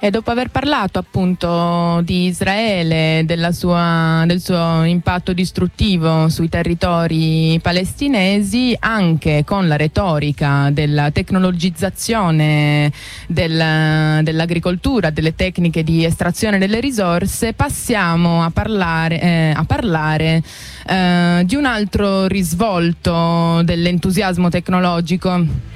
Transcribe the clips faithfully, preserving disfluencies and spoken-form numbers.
E dopo aver parlato appunto di Israele, della sua, del suo impatto distruttivo sui territori palestinesi, anche con la retorica della tecnologizzazione del, dell'agricoltura, delle tecniche di estrazione delle risorse, passiamo a parlare, eh, a parlare eh, di un altro risvolto dell'entusiasmo tecnologico.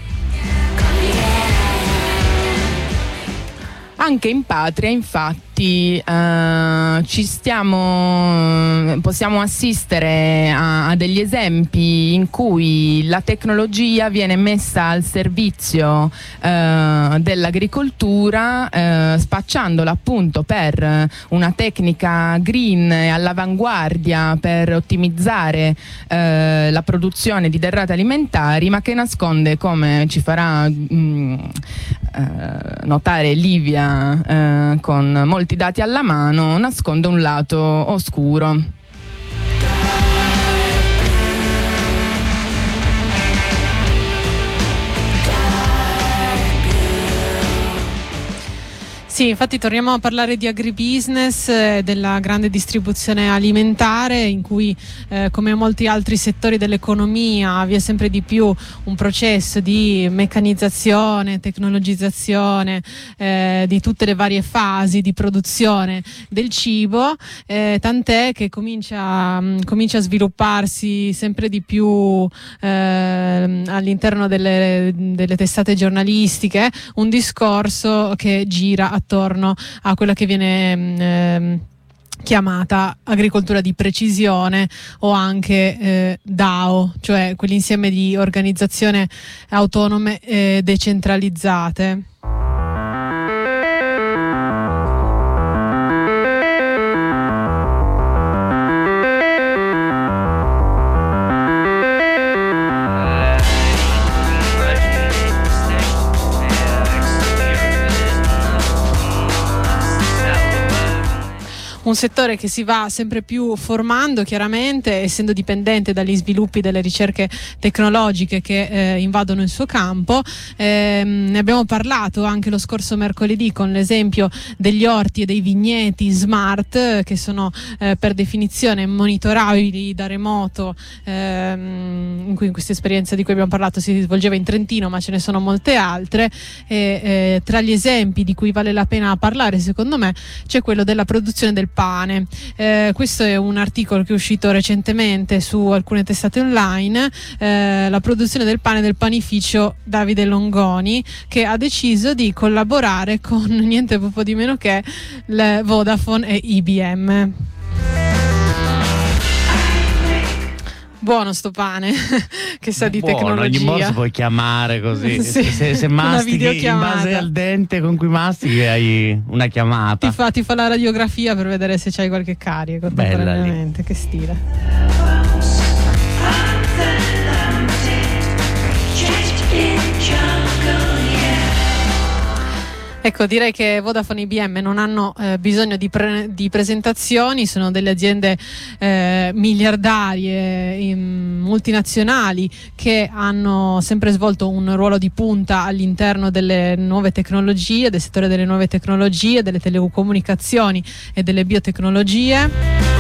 Anche in patria, infatti, eh, ci stiamo, possiamo assistere a, a degli esempi in cui la tecnologia viene messa al servizio eh, dell'agricoltura, eh, spacciandola appunto per una tecnica green e all'avanguardia per ottimizzare eh, la produzione di derrate alimentari, ma che nasconde, come ci farà mh, eh, notare Livia Eh, con molti dati alla mano, nasconde un lato oscuro. Sì, infatti torniamo a parlare di agribusiness, eh, della grande distribuzione alimentare, in cui eh, come molti altri settori dell'economia vi è sempre di più un processo di meccanizzazione, tecnologizzazione eh, di tutte le varie fasi di produzione del cibo, eh, tant'è che comincia, mh, comincia a svilupparsi sempre di più eh, all'interno delle, delle testate giornalistiche un discorso che gira attorno attorno a quella che viene ehm, chiamata agricoltura di precisione o anche eh, D A O, cioè quell'insieme di organizzazioni autonome e decentralizzate. Un settore che si va sempre più formando, chiaramente, essendo dipendente dagli sviluppi delle ricerche tecnologiche che eh, invadono il suo campo. Eh, ne abbiamo parlato anche lo scorso mercoledì con l'esempio degli orti e dei vigneti smart, che sono eh, per definizione monitorabili da remoto, ehm, in cui in questa esperienza di cui abbiamo parlato si svolgeva in Trentino, ma ce ne sono molte altre. E, eh, tra gli esempi di cui vale la pena parlare, secondo me, c'è quello della produzione del pane. Eh, questo è un articolo che è uscito recentemente su alcune testate online, eh, la produzione del pane del panificio Davide Longoni, che ha deciso di collaborare con niente poco di meno che le Vodafone e I B M. Buono sto pane che sa di Buono, tecnologia. ogni modo si può chiamare così. Sì, se, se mastichi in base al dente con cui mastichi hai una chiamata. Ti fa, ti fa la radiografia per vedere se c'hai qualche carie contemporaneamente. Che stile. Ecco, direi che Vodafone e I B M non hanno eh, bisogno di, pre- di presentazioni, sono delle aziende eh, miliardarie, in, multinazionali, che hanno sempre svolto un ruolo di punta all'interno delle nuove tecnologie, del settore delle nuove tecnologie, delle telecomunicazioni e delle biotecnologie.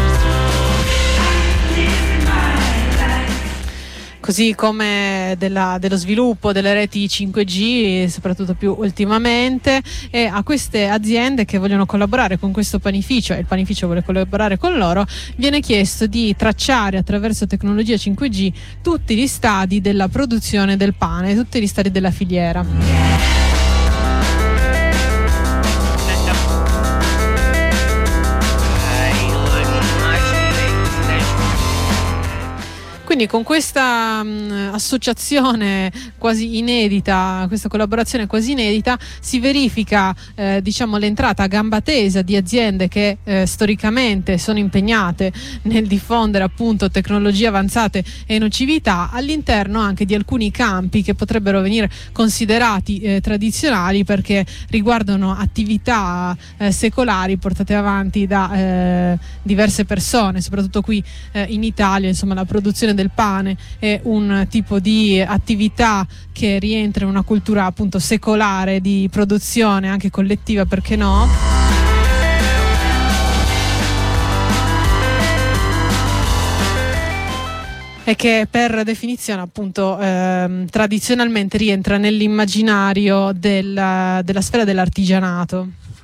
Così come della, dello sviluppo delle reti cinque G, soprattutto più ultimamente, e a queste aziende che vogliono collaborare con questo panificio, e il panificio vuole collaborare con loro, viene chiesto di tracciare attraverso tecnologia cinque G tutti gli stadi della produzione del pane, tutti gli stadi della filiera. Quindi con questa mh, associazione quasi inedita, questa collaborazione quasi inedita, si verifica eh, diciamo l'entrata a gamba tesa di aziende che eh, storicamente sono impegnate nel diffondere appunto tecnologie avanzate e nocività all'interno anche di alcuni campi che potrebbero venire considerati eh, tradizionali, perché riguardano attività eh, secolari portate avanti da eh, diverse persone, soprattutto qui eh, in Italia. Insomma, la produzione del del pane è un tipo di attività che rientra in una cultura appunto secolare di produzione anche collettiva, perché no? E che per definizione appunto ehm, tradizionalmente rientra nell'immaginario della, della sfera dell'artigianato.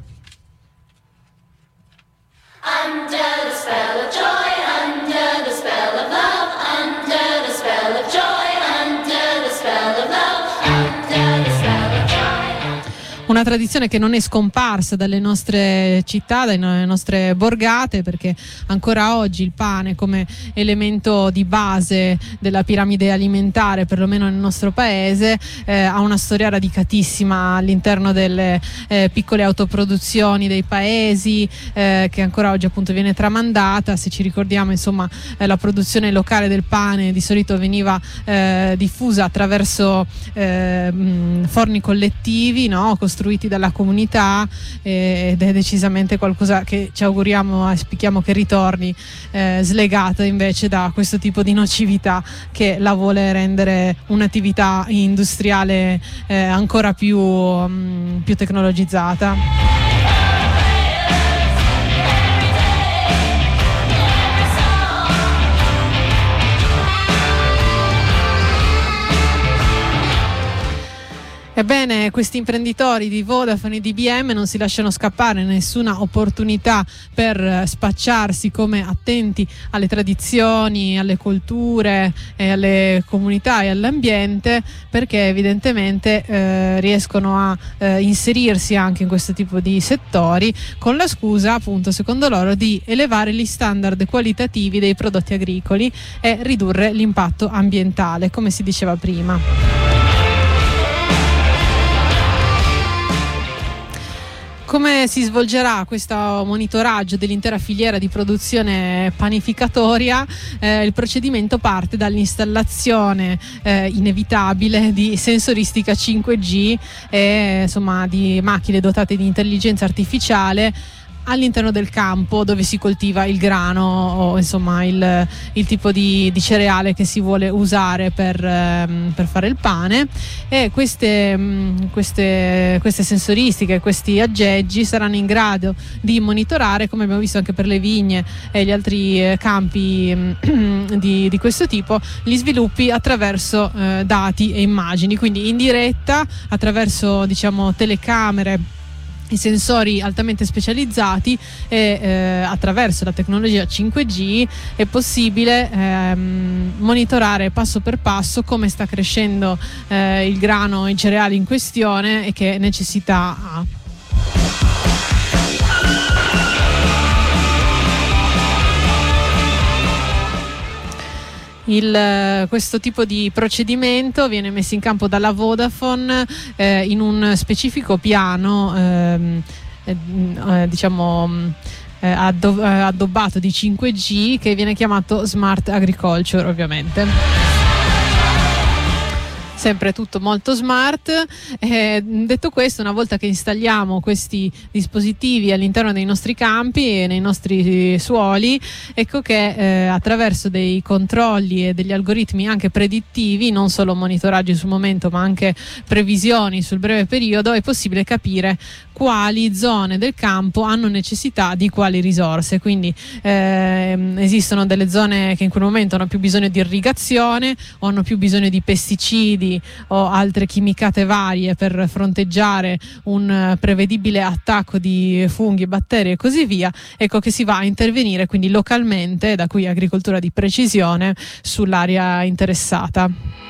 Under the spell of joy, under the spell of love, under the spell of joy, under the spell of love, under the spell of joy. Una tradizione che non è scomparsa dalle nostre città, dalle nostre borgate, perché ancora oggi il pane come elemento di base della piramide alimentare, perlomeno nel nostro paese, eh, ha una storia radicatissima all'interno delle eh, piccole autoproduzioni dei paesi, eh, che ancora oggi appunto viene tramandata. Se ci ricordiamo, insomma, eh, la produzione locale del pane di solito veniva eh, diffusa attraverso eh, mh, forni collettivi, no? costruiti dalla comunità, eh, ed è decisamente qualcosa che ci auguriamo e auspichiamo che ritorni, eh, slegata invece da questo tipo di nocività che la vuole rendere un'attività industriale eh, ancora più, mh, più tecnologizzata. Ebbene, questi imprenditori di Vodafone e di I B M non si lasciano scappare nessuna opportunità per spacciarsi come attenti alle tradizioni, alle culture, e alle comunità e all'ambiente, perché evidentemente eh, riescono a eh, inserirsi anche in questo tipo di settori con la scusa, appunto, secondo loro, di elevare gli standard qualitativi dei prodotti agricoli e ridurre l'impatto ambientale, come si diceva prima. Come si svolgerà questo monitoraggio dell'intera filiera di produzione panificatoria? Eh, il procedimento parte dall'installazione eh, inevitabile di sensoristica cinque G e insomma di macchine dotate di intelligenza artificiale all'interno del campo dove si coltiva il grano o insomma il, il tipo di, di cereale che si vuole usare per, ehm, per fare il pane, e queste, mh, queste, queste sensoristiche, questi aggeggi saranno in grado di monitorare, come abbiamo visto anche per le vigne e gli altri eh, campi mh, di, di questo tipo, gli sviluppi attraverso eh, dati e immagini, quindi in diretta attraverso, diciamo, telecamere, i sensori altamente specializzati, e eh, attraverso la tecnologia cinque G è possibile ehm, monitorare passo per passo come sta crescendo eh, il grano, i cereali in questione e che necessità ha. Il, questo tipo di procedimento viene messo in campo dalla Vodafone eh, in un specifico piano ehm, eh, diciamo eh, addo- addobbato di cinque G, che viene chiamato Smart Agriculture, ovviamente. Sempre tutto molto smart. Eh, detto questo, una volta che installiamo questi dispositivi all'interno dei nostri campi e nei nostri suoli, ecco che eh, attraverso dei controlli e degli algoritmi anche predittivi, non solo monitoraggi sul momento ma anche previsioni sul breve periodo, è possibile capire quali zone del campo hanno necessità di quali risorse. Quindi ehm, esistono delle zone che in quel momento hanno più bisogno di irrigazione o hanno più bisogno di pesticidi o altre chimicate varie per fronteggiare un prevedibile attacco di funghi, batteri e così via. Ecco che si va a intervenire quindi localmente, da qui agricoltura di precisione, sull'area interessata.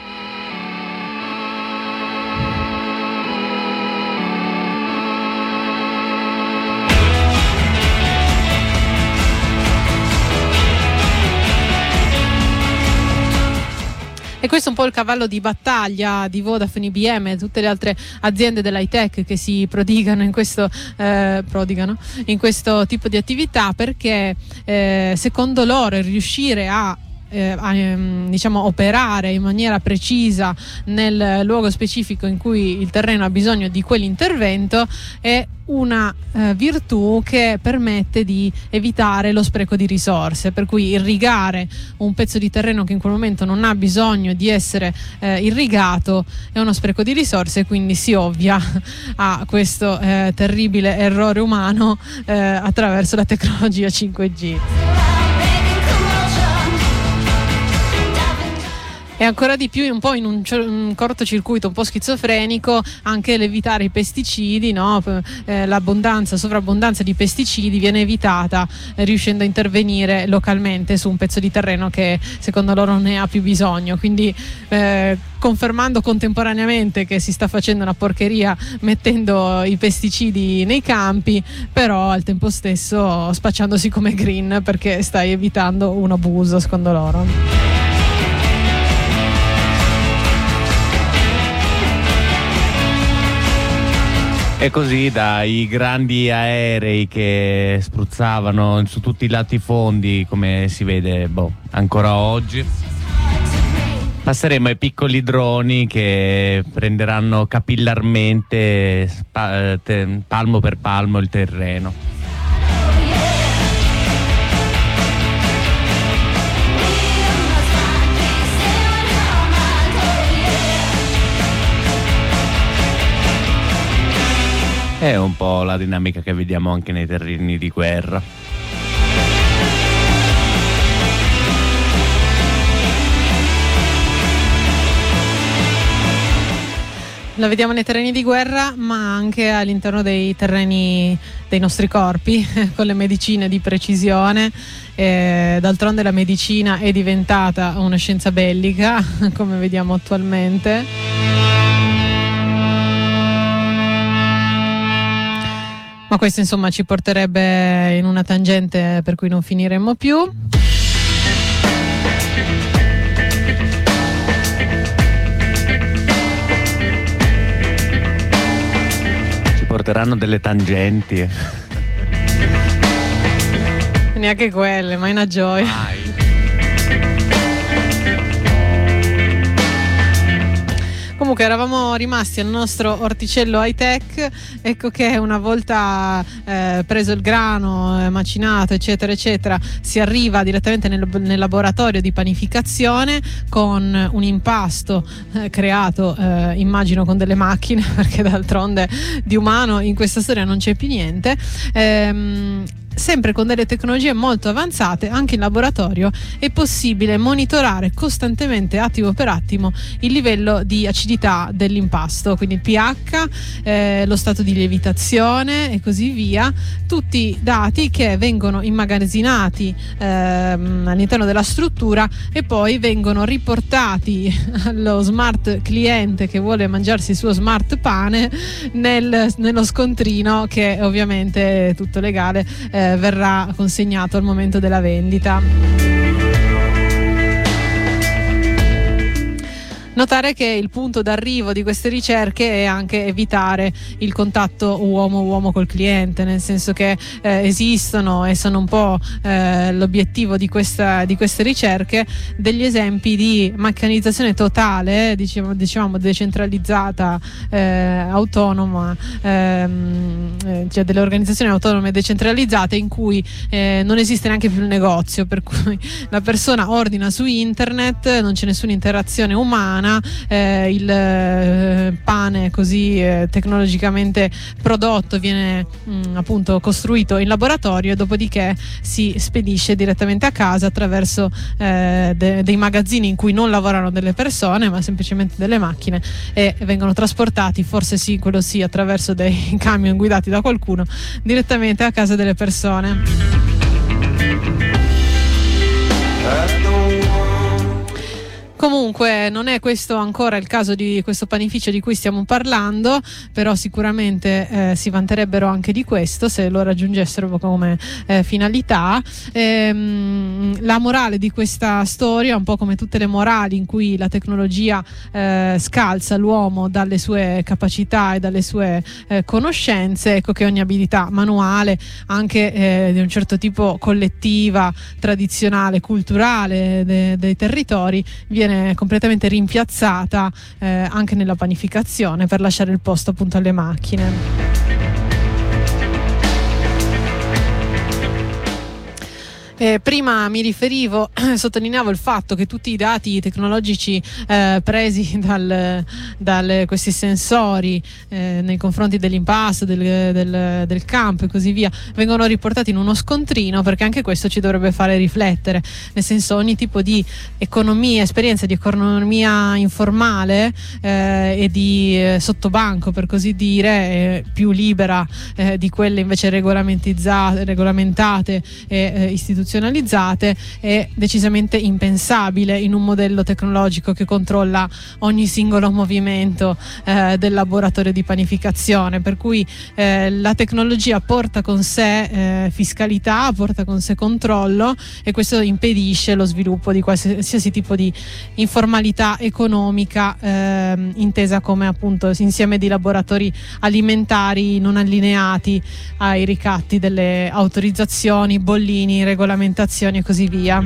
E questo è un po' il cavallo di battaglia di Vodafone, I B M e tutte le altre aziende dell'high tech che si prodigano in questo, eh, prodigano in questo tipo di attività, perché eh, secondo loro riuscire a eh, ehm, diciamo operare in maniera precisa nel luogo specifico in cui il terreno ha bisogno di quell'intervento è una eh, virtù che permette di evitare lo spreco di risorse, per cui irrigare un pezzo di terreno che in quel momento non ha bisogno di essere eh, irrigato è uno spreco di risorse, quindi si ovvia a questo eh, terribile errore umano eh, attraverso la tecnologia cinque G. E ancora di più un po' in un, un cortocircuito un po' schizofrenico anche l'evitare i pesticidi, no? eh, l'abbondanza, sovrabbondanza di pesticidi viene evitata eh, riuscendo a intervenire localmente su un pezzo di terreno che secondo loro ne ha più bisogno, quindi eh, confermando contemporaneamente che si sta facendo una porcheria mettendo i pesticidi nei campi, però al tempo stesso spacciandosi come green perché stai evitando un abuso secondo loro. E così dai grandi aerei che spruzzavano su tutti i latifondi, come si vede boh, ancora oggi, passeremo ai piccoli droni che prenderanno capillarmente spa- te- palmo per palmo il terreno. È un po' la dinamica che vediamo anche nei terreni di guerra. La vediamo nei terreni di guerra, ma anche all'interno dei terreni dei nostri corpi, con le medicine di precisione. Eh, d'altronde la medicina è diventata una scienza bellica, come vediamo attualmente. Ma questo insomma ci porterebbe in una tangente per cui non finiremmo più. Ci porteranno delle tangenti. Neanche quelle, ma è una gioia. Mai. Comunque eravamo rimasti al nostro orticello high tech, ecco che una volta eh, preso il grano, eh, macinato eccetera eccetera, si arriva direttamente nel, nel laboratorio di panificazione con un impasto eh, creato eh, immagino con delle macchine, perché d'altronde di umano in questa storia non c'è più niente. Ehm, Sempre con delle tecnologie molto avanzate, anche in laboratorio è possibile monitorare costantemente, attimo per attimo, il livello di acidità dell'impasto, quindi il pH, eh, lo stato di lievitazione e così via, tutti dati che vengono immagazzinati ehm, all'interno della struttura e poi vengono riportati allo smart cliente che vuole mangiarsi il suo smart pane nel, nello scontrino, che ovviamente è tutto legale, eh, verrà consegnato al momento della vendita. Notare che il punto d'arrivo di queste ricerche è anche evitare il contatto uomo-uomo col cliente, nel senso che eh, esistono e sono un po' eh, l'obiettivo di, questa, di queste ricerche degli esempi di meccanizzazione totale, eh, diciamo, diciamo decentralizzata, eh, autonoma, ehm, eh, cioè delle organizzazioni autonome decentralizzate in cui eh, non esiste neanche più il negozio, per cui la persona ordina su internet, non c'è nessuna interazione umana. Eh, il eh, pane così eh, tecnologicamente prodotto viene mh, appunto costruito in laboratorio e dopodiché si spedisce direttamente a casa attraverso eh, de- dei magazzini in cui non lavorano delle persone ma semplicemente delle macchine, e vengono trasportati, forse sì, quello sì, attraverso dei camion guidati da qualcuno direttamente a casa delle persone. Comunque non è questo ancora il caso di questo panificio di cui stiamo parlando, però sicuramente eh, si vanterebbero anche di questo se lo raggiungessero come eh, finalità. Ehm, la morale di questa storia, un po' come tutte le morali in cui la tecnologia eh, scalza l'uomo dalle sue capacità e dalle sue eh, conoscenze, ecco che ogni abilità manuale, anche eh, di un certo tipo collettiva, tradizionale, culturale de- dei territori, viene completamente rimpiazzata eh, anche nella panificazione per lasciare il posto appunto alle macchine. Eh, prima mi riferivo, sottolineavo il fatto che tutti i dati tecnologici eh, presi dal, dal questi sensori eh, nei confronti dell'impasto, del, del, del campo e così via, vengono riportati in uno scontrino, perché anche questo ci dovrebbe fare riflettere, nel senso ogni tipo di economia, esperienza di economia informale eh, e di eh, sottobanco, per così dire, eh, più libera eh, di quelle invece regolamentarizzate, regolamentate e eh, istituzionalizzate, è decisamente impensabile in un modello tecnologico che controlla ogni singolo movimento eh, del laboratorio di panificazione, per cui eh, la tecnologia porta con sé eh, fiscalità, porta con sé controllo, e questo impedisce lo sviluppo di qualsiasi tipo di informalità economica eh, intesa come appunto insieme di laboratori alimentari non allineati ai ricatti delle autorizzazioni, bollini, regolamentazioni e così via.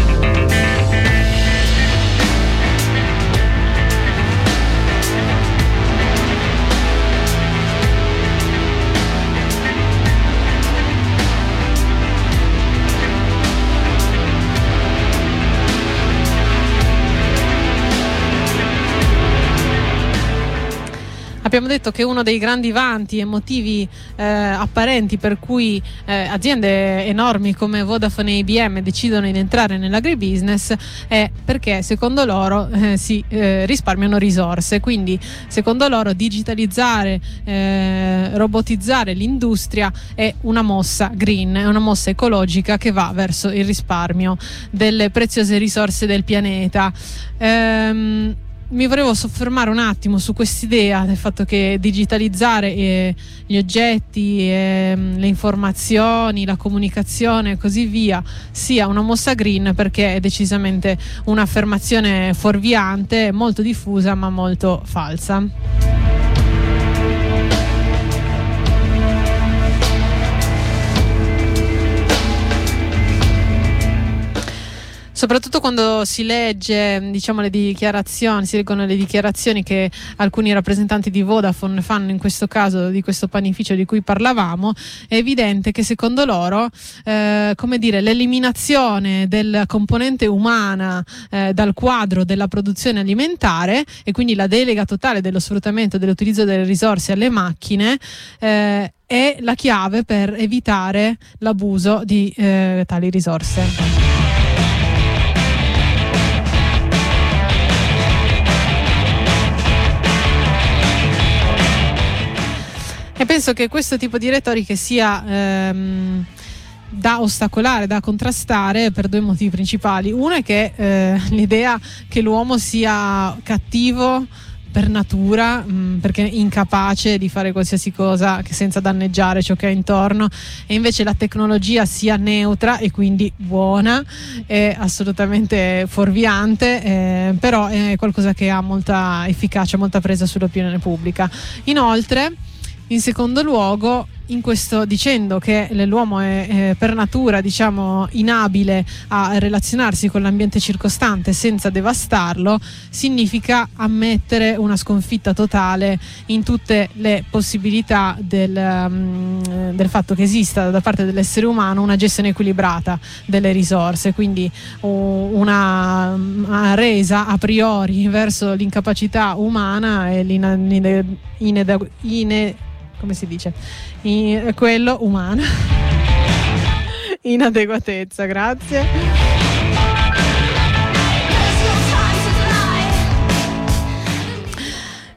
Abbiamo detto che uno dei grandi vanti e motivi eh, apparenti per cui eh, aziende enormi come Vodafone e I B M decidono di entrare nell'agribusiness è perché secondo loro eh, si eh, risparmiano risorse, quindi secondo loro digitalizzare, eh, robotizzare l'industria è una mossa green, è una mossa ecologica che va verso il risparmio delle preziose risorse del pianeta. Ehm, Mi volevo soffermare un attimo su quest'idea del fatto che digitalizzare eh, gli oggetti, eh, le informazioni, la comunicazione e così via sia una mossa green, perché è decisamente un'affermazione fuorviante, molto diffusa ma molto falsa. Soprattutto quando si legge, diciamo, le dichiarazioni, si leggono le dichiarazioni che alcuni rappresentanti di Vodafone fanno in questo caso di questo panificio di cui parlavamo, è evidente che secondo loro, eh, come dire, l'eliminazione della componente umana eh, dal quadro della produzione alimentare e quindi la delega totale dello sfruttamento e dell'utilizzo delle risorse alle macchine eh, è la chiave per evitare l'abuso di eh, tali risorse. E penso che questo tipo di retoriche sia ehm, da ostacolare, da contrastare per due motivi principali. Uno è che eh, l'idea che l'uomo sia cattivo per natura, mh, perché è incapace di fare qualsiasi cosa che senza danneggiare ciò che ha intorno, e invece la tecnologia sia neutra e quindi buona, è assolutamente fuorviante, eh, però è qualcosa che ha molta efficacia, molta presa sull'opinione pubblica. Inoltre, in secondo luogo, in questo dicendo che l'uomo è eh, per natura, diciamo, inabile a relazionarsi con l'ambiente circostante senza devastarlo, significa ammettere una sconfitta totale in tutte le possibilità del, um, del fatto che esista da parte dell'essere umano una gestione equilibrata delle risorse, quindi uh, una, una resa a priori verso l'incapacità umana e l'inade, inede, ine, come si dice? In, quello umano. Inadeguatezza, grazie.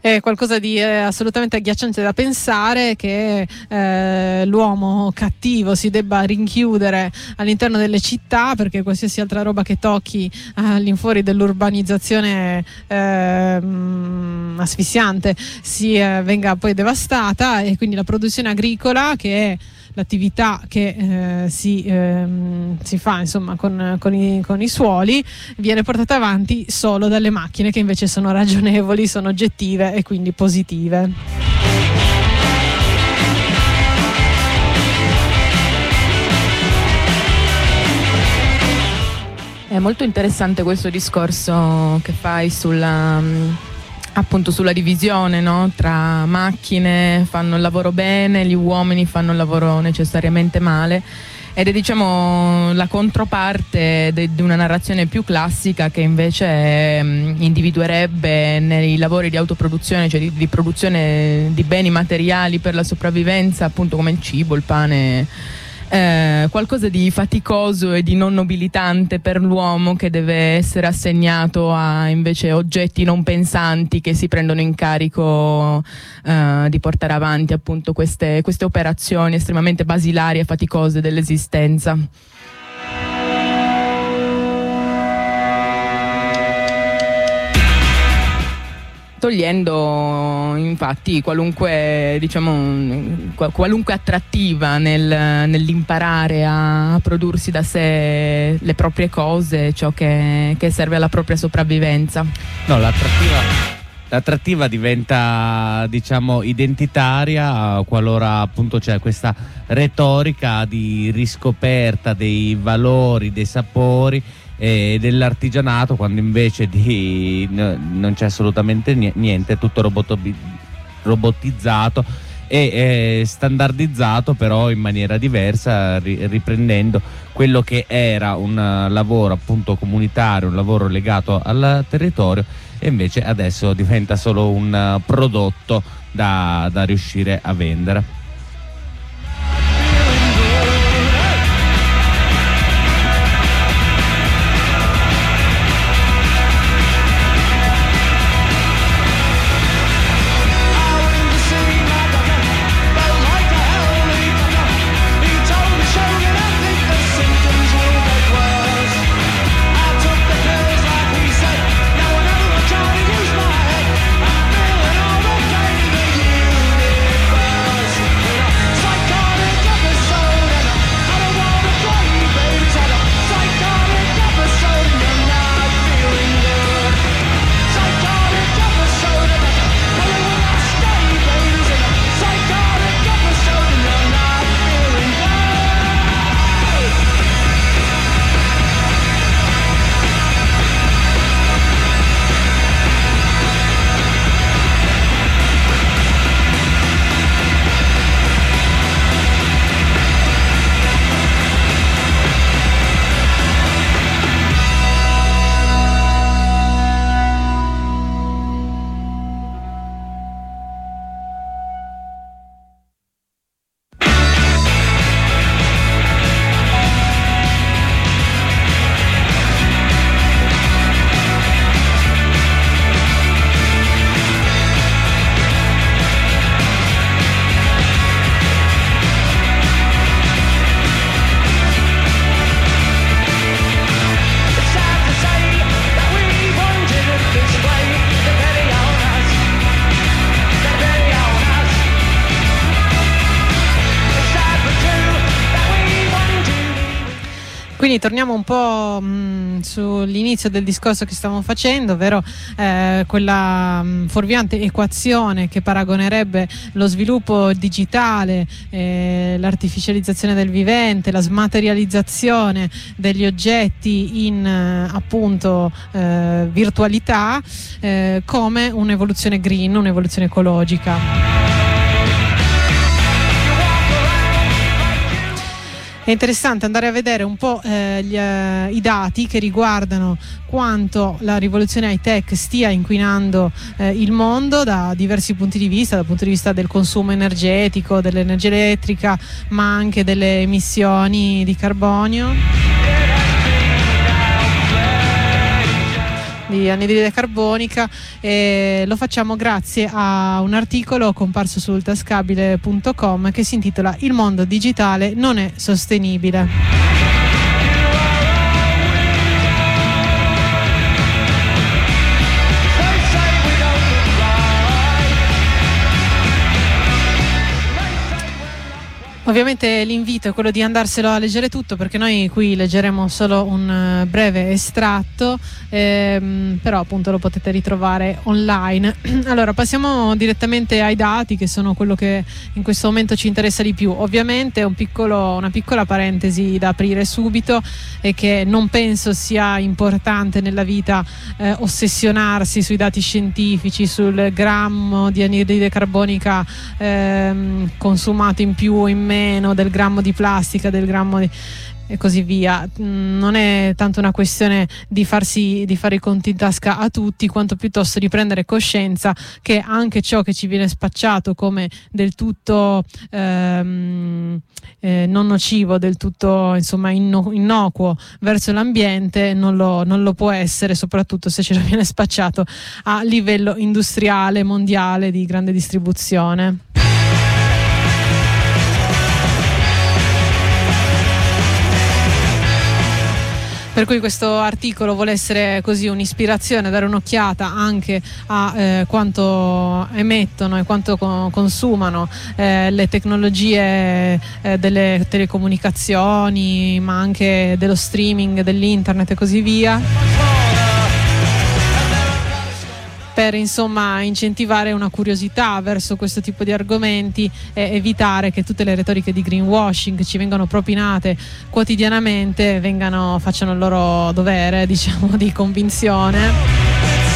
È qualcosa di eh, assolutamente agghiacciante da pensare che eh, l'uomo cattivo si debba rinchiudere all'interno delle città, perché qualsiasi altra roba che tocchi all'infuori dell'urbanizzazione eh, asfissiante si eh, venga poi devastata, e quindi la produzione agricola, che è l'attività che eh, si, ehm, si fa insomma con, con, i, con i suoli, viene portata avanti solo dalle macchine, che invece sono ragionevoli, sono oggettive e quindi positive. È molto interessante questo discorso che fai sulla appunto sulla divisione, no? Tra macchine fanno il lavoro bene, gli uomini fanno il lavoro necessariamente male, ed è diciamo la controparte di una narrazione più classica che invece mh, individuerebbe nei lavori di autoproduzione, cioè di, di produzione di beni materiali per la sopravvivenza, appunto come il cibo, il pane, Eh, qualcosa di faticoso e di non nobilitante per l'uomo, che deve essere assegnato a invece oggetti non pensanti che si prendono in carico eh, di portare avanti appunto queste, queste operazioni estremamente basilari e faticose dell'esistenza. Togliendo infatti qualunque, diciamo, qualunque attrattiva nel, nell'imparare a prodursi da sé le proprie cose, ciò che, che serve alla propria sopravvivenza. No, l'attrattiva, l'attrattiva diventa, diciamo, identitaria qualora appunto c'è questa retorica di riscoperta dei valori, dei sapori e dell'artigianato, quando invece di no, non c'è assolutamente niente, è tutto roboto, robotizzato e eh, standardizzato, però in maniera diversa, ri, riprendendo quello che era un lavoro appunto comunitario, un lavoro legato al territorio, e invece adesso diventa solo un prodotto da, da riuscire a vendere. Quindi torniamo un po' mh, sull'inizio del discorso che stavamo facendo, ovvero eh, quella mh, fuorviante equazione che paragonerebbe lo sviluppo digitale, eh, l'artificializzazione del vivente, la smaterializzazione degli oggetti in eh, appunto eh, virtualità eh, come un'evoluzione green, un'evoluzione ecologica. È interessante andare a vedere un po' eh, gli, eh, i dati che riguardano quanto la rivoluzione high tech stia inquinando eh, il mondo da diversi punti di vista, dal punto di vista del consumo energetico, dell'energia elettrica, ma anche delle emissioni di carbonio. di anidride carbonica, e lo facciamo grazie a un articolo comparso sul tascabile punto com che si intitola "Il mondo digitale non è sostenibile". Ovviamente l'invito è quello di andarselo a leggere tutto, perché noi qui leggeremo solo un breve estratto, ehm, però appunto lo potete ritrovare online. Allora passiamo direttamente ai dati, che sono quello che in questo momento ci interessa di più. Ovviamente un piccolo, una piccola parentesi da aprire subito è che non penso sia importante nella vita eh, ossessionarsi sui dati scientifici, sul grammo di anidride carbonica ehm, consumato in più o in meno, del grammo di plastica, del grammo di... e così via. Non è tanto una questione di farsi di fare i conti in tasca a tutti, quanto piuttosto di prendere coscienza che anche ciò che ci viene spacciato come del tutto ehm, eh, non nocivo, del tutto insomma inno- innocuo verso l'ambiente, non lo, non lo può essere, soprattutto se ce lo viene spacciato a livello industriale mondiale di grande distribuzione. Per cui questo articolo vuole essere così un'ispirazione, dare un'occhiata anche a eh, quanto emettono e quanto co- consumano eh, le tecnologie eh, delle telecomunicazioni, ma anche dello streaming, dell'internet e così via, per insomma incentivare una curiosità verso questo tipo di argomenti e evitare che tutte le retoriche di greenwashing che ci vengono propinate quotidianamente vengano, facciano il loro dovere, diciamo, di convinzione.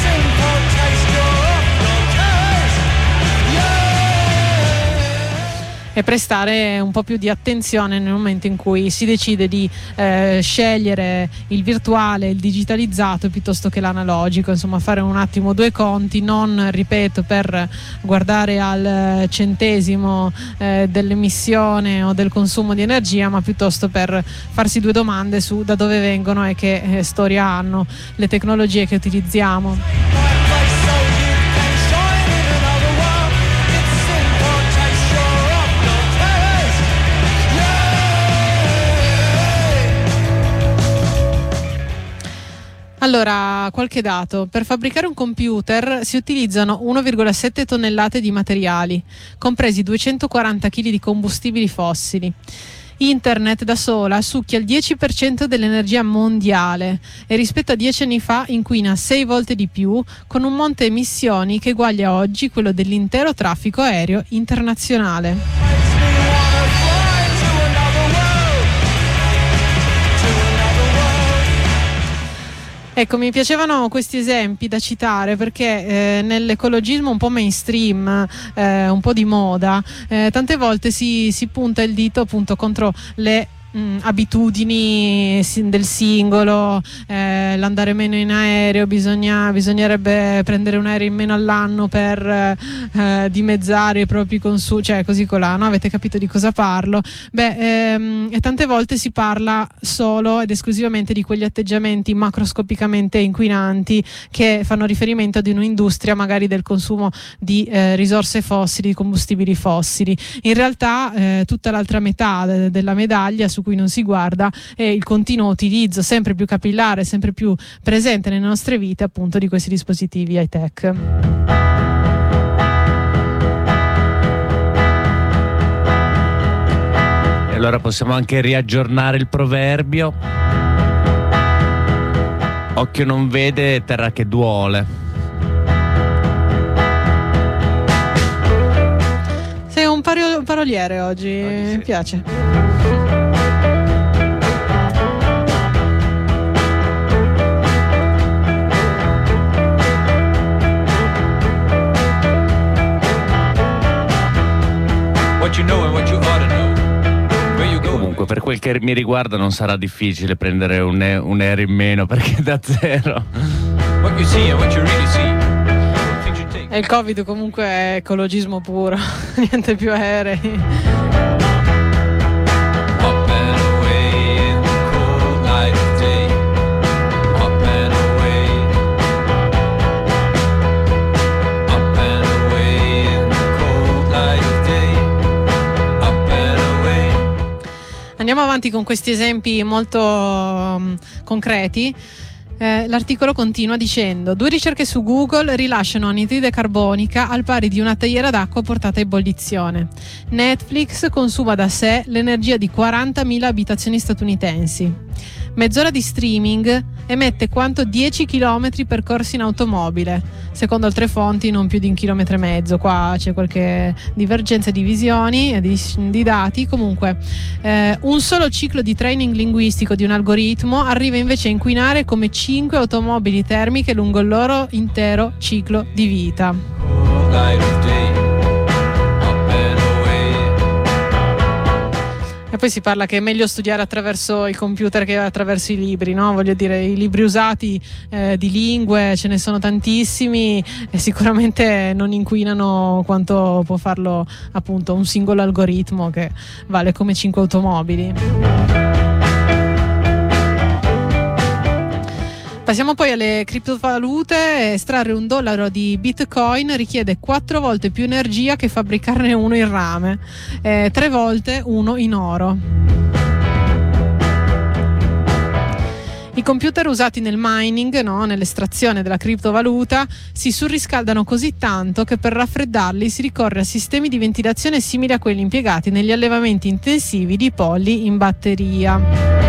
E prestare un po' più di attenzione nel momento in cui si decide di eh, scegliere il virtuale, il digitalizzato piuttosto che l'analogico, insomma fare un attimo due conti, non, ripeto, per guardare al centesimo eh, dell'emissione o del consumo di energia, ma piuttosto per farsi due domande su da dove vengono e che eh, storia hanno le tecnologie che utilizziamo. Allora, qualche dato. Per fabbricare un computer si utilizzano uno virgola sette tonnellate di materiali, compresi duecentoquaranta chili di combustibili fossili. Internet da sola succhia il dieci per cento dell'energia mondiale e rispetto a dieci anni fa inquina sei volte di più, con un monte emissioni che eguaglia oggi quello dell'intero traffico aereo internazionale. Ecco, mi piacevano questi esempi da citare perché eh, nell'ecologismo un po' mainstream, eh, un po' di moda, eh, tante volte si, si punta il dito appunto contro le mh, abitudini del singolo, eh, l'andare meno in aereo, bisogna, bisognerebbe prendere un aereo in meno all'anno per eh, dimezzare i propri consumi, cioè così colà, no? Avete capito di cosa parlo? Beh, ehm, e tante volte si parla solo ed esclusivamente di quegli atteggiamenti macroscopicamente inquinanti che fanno riferimento ad un'industria magari del consumo di eh, risorse fossili, di combustibili fossili. In realtà eh, tutta l'altra metà de- della medaglia su cui non si guarda è il continuo utilizzo sempre più capillare, sempre più presente nelle nostre vite appunto di questi dispositivi high tech. E allora possiamo anche riaggiornare il proverbio: occhio non vede, terra che duole. Sei un paro- paroliere oggi, oggi sì. Mi piace. Comunque, per quel che mi riguarda non sarà difficile prendere un, e- un aereo in meno, perché da zero e il Covid comunque è ecologismo puro. Niente più aerei. Andiamo avanti con questi esempi molto um, concreti. Eh, l'articolo continua dicendo: due ricerche su Google rilasciano anidride carbonica al pari di una teiera d'acqua portata a ebollizione. Netflix consuma da sé l'energia di quarantamila abitazioni statunitensi. Mezz'ora di streaming emette quanto dieci chilometri percorsi in automobile, secondo altre fonti non più di un chilometro e mezzo. Qua c'è qualche divergenza di visioni, di, di dati. Comunque eh, un solo ciclo di training linguistico di un algoritmo arriva invece a inquinare come cinque automobili termiche lungo il loro intero ciclo di vita. E poi si parla che è meglio studiare attraverso il computer che attraverso i libri, no? Voglio dire, i libri usati eh, di lingue ce ne sono tantissimi e sicuramente non inquinano quanto può farlo appunto un singolo algoritmo che vale come cinque automobili. Passiamo poi alle criptovalute. Estrarre un dollaro di Bitcoin richiede quattro volte più energia che fabbricarne uno in rame, eh, tre volte uno in oro. I computer usati nel mining, no, nell'estrazione della criptovaluta, si surriscaldano così tanto che per raffreddarli si ricorre a sistemi di ventilazione simili a quelli impiegati negli allevamenti intensivi di polli in batteria.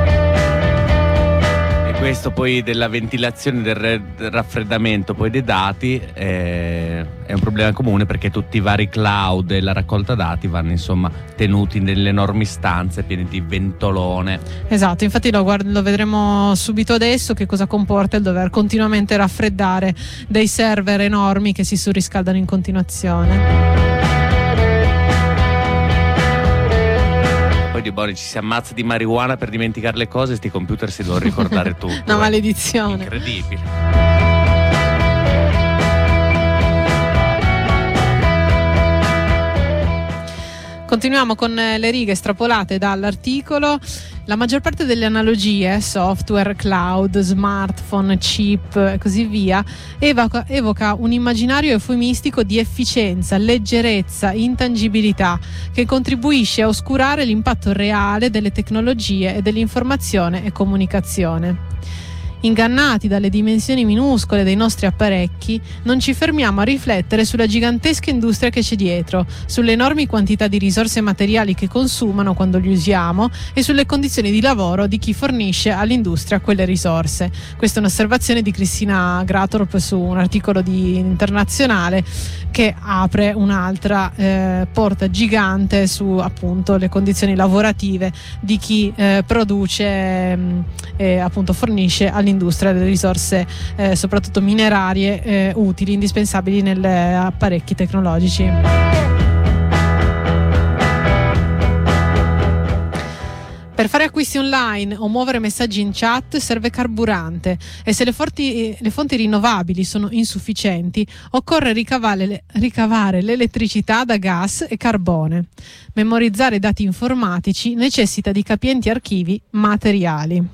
Questo poi della ventilazione, del, re- del raffreddamento poi dei dati eh, è un problema comune, perché tutti i vari cloud e la raccolta dati vanno insomma tenuti nelle enormi stanze piene di ventolone. Esatto, infatti lo, guard- lo vedremo subito adesso che cosa comporta il dover continuamente raffreddare dei server enormi che si surriscaldano in continuazione. Di Boni ci si ammazza di marijuana per dimenticare le cose, sti computer si devono ricordare tutto. Una eh. maledizione. Incredibile. Continuiamo con le righe estrapolate dall'articolo. La maggior parte delle analogie, software, cloud, smartphone, chip e così via, evoca, evoca un immaginario eufemistico di efficienza, leggerezza, intangibilità, che contribuisce a oscurare l'impatto reale delle tecnologie e dell'informazione e comunicazione. Ingannati dalle dimensioni minuscole dei nostri apparecchi, non ci fermiamo a riflettere sulla gigantesca industria che c'è dietro, sulle enormi quantità di risorse materiali che consumano quando li usiamo e sulle condizioni di lavoro di chi fornisce all'industria quelle risorse. Questa è un'osservazione di Cristina Gratorp su un articolo di Internazionale che apre un'altra eh, porta gigante su appunto le condizioni lavorative di chi eh, produce e eh, appunto fornisce all'industria industria delle risorse eh, soprattutto minerarie eh, utili, indispensabili negli apparecchi tecnologici. Per fare acquisti online o muovere messaggi in chat serve carburante e se le fonti, le fonti rinnovabili sono insufficienti occorre ricavare, ricavare l'elettricità da gas e carbone. Memorizzare dati informatici necessita di capienti archivi materiali.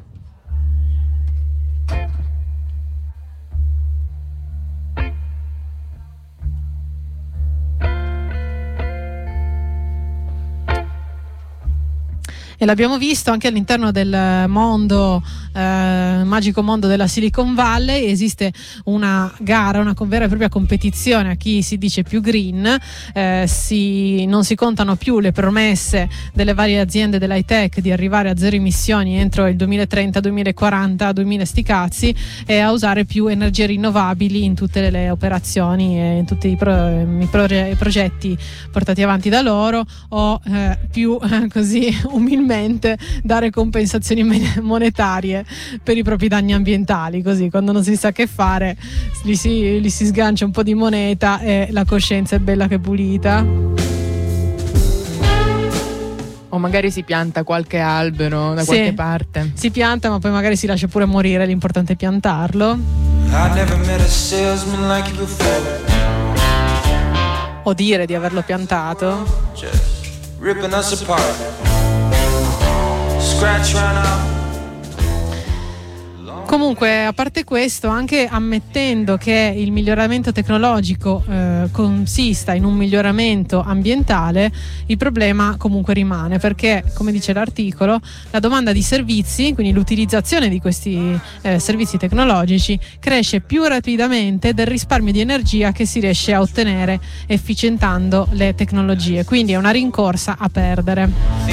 E l'abbiamo visto anche all'interno del mondo, eh, magico mondo della Silicon Valley. Esiste una gara, una vera e propria competizione a chi si dice più green. Eh, si, non si contano più le promesse delle varie aziende dell'high tech di arrivare a zero emissioni entro il duemilatrenta, duemilaquaranta, duemila sti cazzi, e a usare più energie rinnovabili in tutte le operazioni e in tutti i, pro, i, proge, i progetti portati avanti da loro, o eh, più eh, così umilmente dare compensazioni monetarie per i propri danni ambientali, così quando non si sa che fare li si, li si sgancia un po' di moneta e la coscienza è bella che pulita. O magari si pianta qualche albero da sì, qualche parte. Si pianta, ma poi magari si lascia pure morire, l'importante è piantarlo. O dire di averlo piantato. Comunque, a parte questo, anche ammettendo che il miglioramento tecnologico eh, consista in un miglioramento ambientale, il problema comunque rimane, perché, come dice l'articolo, la domanda di servizi, quindi l'utilizzazione di questi eh, servizi tecnologici, cresce più rapidamente del risparmio di energia che si riesce a ottenere efficientando le tecnologie. Quindi è una rincorsa a perdere.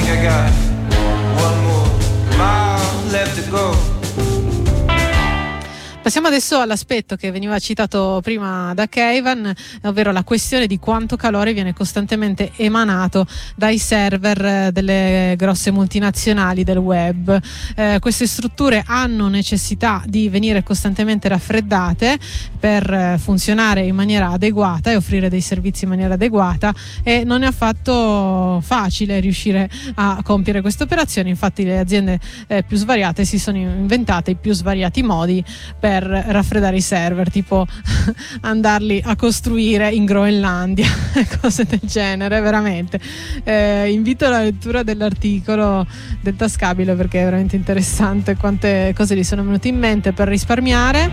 Passiamo adesso all'aspetto che veniva citato prima da Keivan, ovvero la questione di quanto calore viene costantemente emanato dai server delle grosse multinazionali del web. Eh, queste strutture hanno necessità di venire costantemente raffreddate per funzionare in maniera adeguata e offrire dei servizi in maniera adeguata, e non è affatto facile riuscire a compiere queste operazioni. Infatti le aziende eh, più svariate si sono inventate i più svariati modi per per raffreddare i server, tipo andarli a costruire in Groenlandia, cose del genere, veramente. Eh, invito alla lettura dell'articolo del Tascabile, perché è veramente interessante quante cose gli sono venute in mente per risparmiare.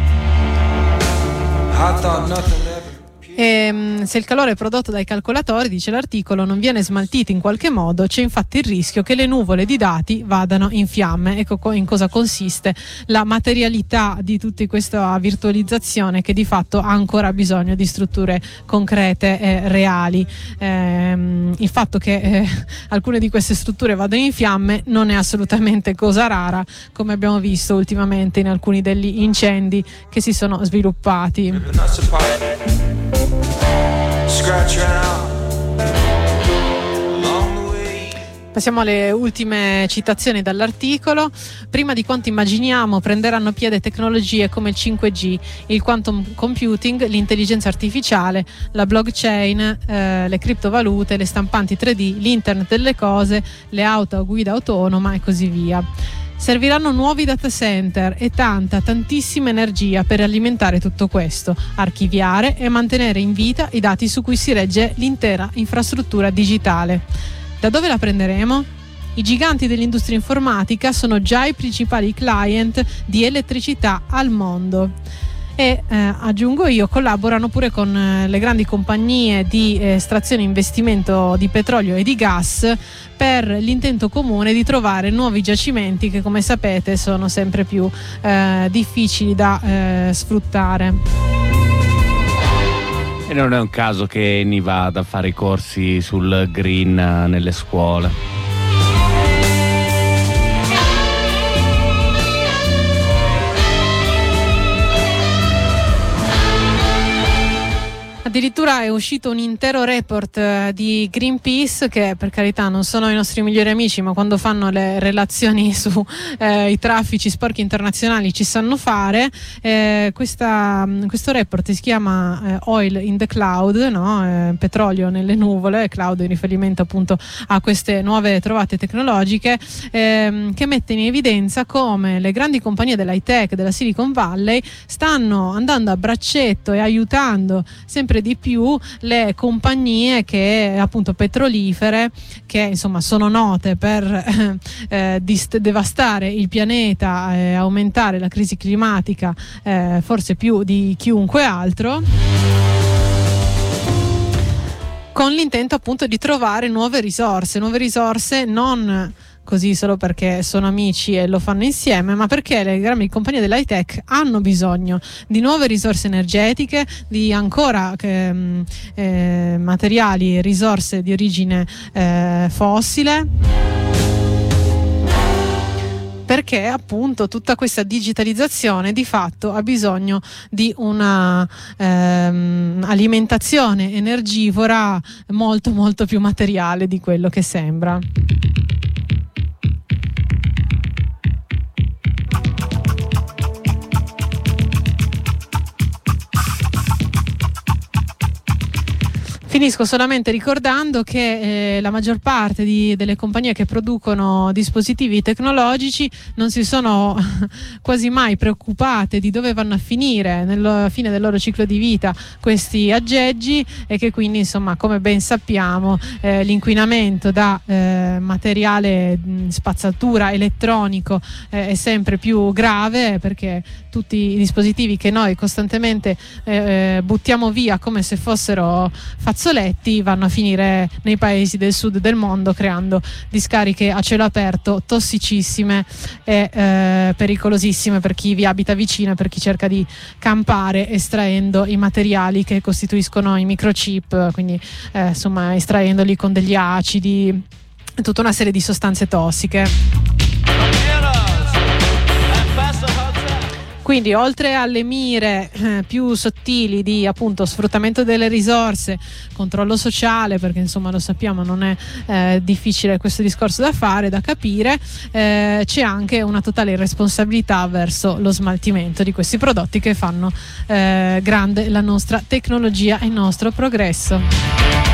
E, se il calore prodotto dai calcolatori, dice l'articolo, non viene smaltito in qualche modo, c'è infatti il rischio che le nuvole di dati vadano in fiamme. Ecco in cosa consiste la materialità di tutta questa virtualizzazione, che di fatto ha ancora bisogno di strutture concrete e reali. Ehm, il fatto che eh, alcune di queste strutture vadano in fiamme non è assolutamente cosa rara, come abbiamo visto ultimamente in alcuni degli incendi che si sono sviluppati. Passiamo alle ultime citazioni dall'articolo. Prima di quanto immaginiamo prenderanno piede tecnologie come il cinque G, il quantum computing, l'intelligenza artificiale, la blockchain, eh, le criptovalute, le stampanti tre D, l'internet delle cose, le auto a guida autonoma e così via. Serviranno nuovi data center e tanta, tantissima energia per alimentare tutto questo, archiviare e mantenere in vita i dati su cui si regge l'intera infrastruttura digitale. Da dove la prenderemo? I giganti dell'industria informatica sono già i principali client di elettricità al mondo. E eh, aggiungo io, collaborano pure con eh, le grandi compagnie di eh, estrazione e investimento di petrolio e di gas, per l'intento comune di trovare nuovi giacimenti che, come sapete, sono sempre più eh, difficili da eh, sfruttare. E non è un caso che Eni vada a fare i corsi sul green nelle scuole. Addirittura è uscito un intero report eh, di Greenpeace, che per carità non sono i nostri migliori amici, ma quando fanno le relazioni su eh, i traffici sporchi internazionali ci sanno fare. Eh, questa, questo report si chiama eh, Oil in the Cloud, no? eh, petrolio nelle nuvole, cloud in riferimento appunto a queste nuove trovate tecnologiche, ehm, che mette in evidenza come le grandi compagnie dell'high tech della Silicon Valley stanno andando a braccetto e aiutando sempre di più le compagnie che appunto petrolifere, che insomma sono note per eh, dist- devastare il pianeta e aumentare la crisi climatica, eh, forse più di chiunque altro, con l'intento appunto di trovare nuove risorse, nuove risorse non così solo perché sono amici e lo fanno insieme, ma perché le grandi compagnie dell'high tech hanno bisogno di nuove risorse energetiche, di ancora eh, eh, materiali e risorse di origine eh, fossile, perché appunto tutta questa digitalizzazione di fatto ha bisogno di una ehm, alimentazione energivora molto molto più materiale di quello che sembra. Finisco solamente ricordando che eh, la maggior parte di, delle compagnie che producono dispositivi tecnologici non si sono quasi mai preoccupate di dove vanno a finire nella fine del loro ciclo di vita questi aggeggi, e che quindi, insomma, come ben sappiamo, eh, l'inquinamento da eh, materiale mh, spazzatura elettronico eh, è sempre più grave, perché tutti i dispositivi che noi costantemente eh, buttiamo via come se fossero fazzoletti vanno a finire nei paesi del sud del mondo, creando discariche a cielo aperto tossicissime e eh, pericolosissime per chi vi abita vicino e per chi cerca di campare estraendo i materiali che costituiscono i microchip, quindi eh, insomma estraendoli con degli acidi e tutta una serie di sostanze tossiche. Quindi, oltre alle mire eh, più sottili di appunto sfruttamento delle risorse, controllo sociale, perché insomma lo sappiamo non è eh, difficile questo discorso da fare, da capire, eh, c'è anche una totale irresponsabilità verso lo smaltimento di questi prodotti che fanno eh, grande la nostra tecnologia e il nostro progresso.